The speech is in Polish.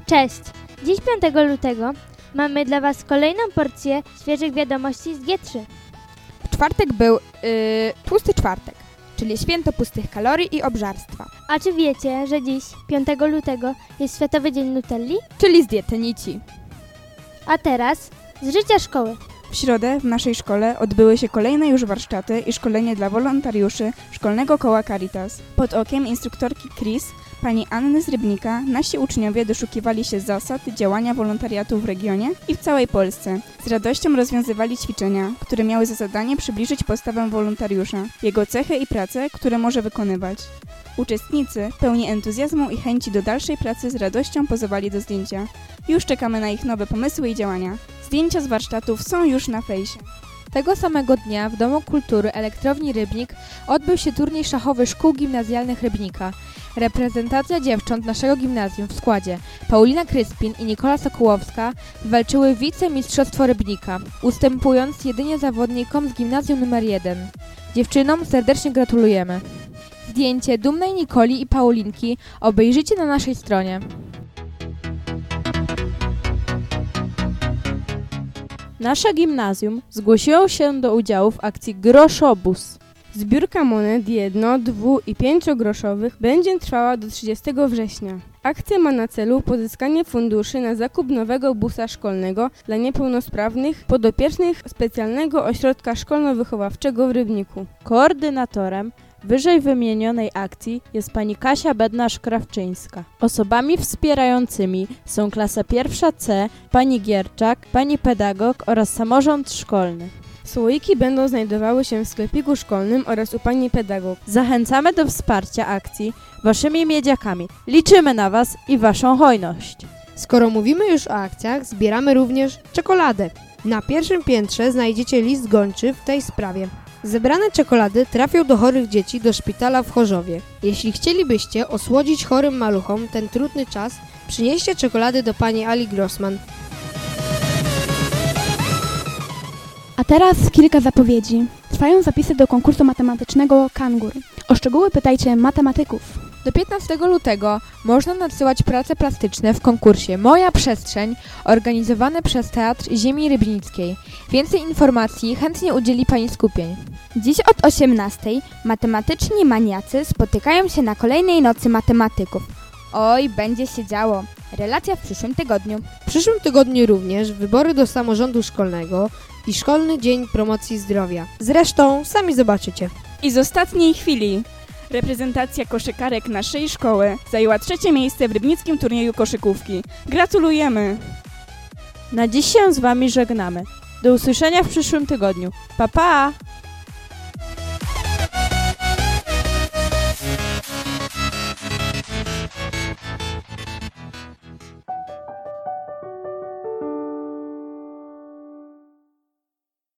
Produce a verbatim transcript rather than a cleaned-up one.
Cześć! Dziś piątego lutego mamy dla Was kolejną porcję świeżych wiadomości z G trzy. W czwartek był yy, tłusty czwartek, czyli święto pustych kalorii i obżarstwa. A czy wiecie, że dziś, piątego lutego, jest Światowy Dzień Nutelli? Czyli z diety nici. A teraz z życia szkoły. W środę w naszej szkole odbyły się kolejne już warsztaty i szkolenie dla wolontariuszy Szkolnego Koła Caritas. Pod okiem instruktorki Chris, pani Anny z Rybnika, nasi uczniowie doszukiwali się zasad działania wolontariatu w regionie i w całej Polsce. Z radością rozwiązywali ćwiczenia, które miały za zadanie przybliżyć postawę wolontariusza, jego cechy i pracę, które może wykonywać. Uczestnicy, pełni entuzjazmu i chęci do dalszej pracy, z radością pozowali do zdjęcia. Już czekamy na ich nowe pomysły i działania. Zdjęcia z warsztatów są już na fejsie. Tego samego dnia w Domu Kultury Elektrowni Rybnik odbył się turniej szachowy szkół gimnazjalnych Rybnika. Reprezentacja dziewcząt naszego gimnazjum w składzie Paulina Kryspin i Nikola Sokołowska wywalczyły wicemistrzostwo Rybnika, ustępując jedynie zawodnikom z gimnazjum numer jeden. Dziewczynom serdecznie gratulujemy. Zdjęcie dumnej Nikoli i Paulinki obejrzyjcie na naszej stronie. Nasze gimnazjum zgłosiło się do udziału w akcji Groszobus. Zbiórka monet jedno-, dwu- i pięciogroszowych będzie trwała do trzydziestego września. Akcja ma na celu pozyskanie funduszy na zakup nowego busa szkolnego dla niepełnosprawnych podopiecznych Specjalnego Ośrodka Szkolno-Wychowawczego w Rybniku. Koordynatorem wyżej wymienionej akcji jest pani Kasia Bednarz-Krawczyńska. Osobami wspierającymi są klasa pierwsza C, pani Gierczak, pani pedagog oraz samorząd szkolny. Słoiki będą znajdowały się w sklepiku szkolnym oraz u pani pedagog. Zachęcamy do wsparcia akcji waszymi miedziakami. Liczymy na was i waszą hojność. Skoro mówimy już o akcjach, zbieramy również czekoladę. Na pierwszym piętrze znajdziecie list gończy w tej sprawie. Zebrane czekolady trafią do chorych dzieci do szpitala w Chorzowie. Jeśli chcielibyście osłodzić chorym maluchom ten trudny czas, przynieście czekolady do pani Ali Grossman. A teraz kilka zapowiedzi. Trwają zapisy do konkursu matematycznego Kangur. O szczegóły pytajcie matematyków. Do piętnastego lutego można nadsyłać prace plastyczne w konkursie Moja Przestrzeń organizowane przez Teatr Ziemi Rybnickiej. Więcej informacji chętnie udzieli Pani skupień. Dziś od osiemnastej matematyczni maniacy spotykają się na kolejnej nocy matematyków. Oj, będzie się działo. Relacja w przyszłym tygodniu. W przyszłym tygodniu również wybory do samorządu szkolnego i Szkolny Dzień Promocji Zdrowia. Zresztą sami zobaczycie. I z ostatniej chwili reprezentacja koszykarek naszej szkoły zajęła trzecie miejsce w rybnickim turnieju koszykówki. Gratulujemy! Na dziś się z wami żegnamy. Do usłyszenia w przyszłym tygodniu. Pa, pa!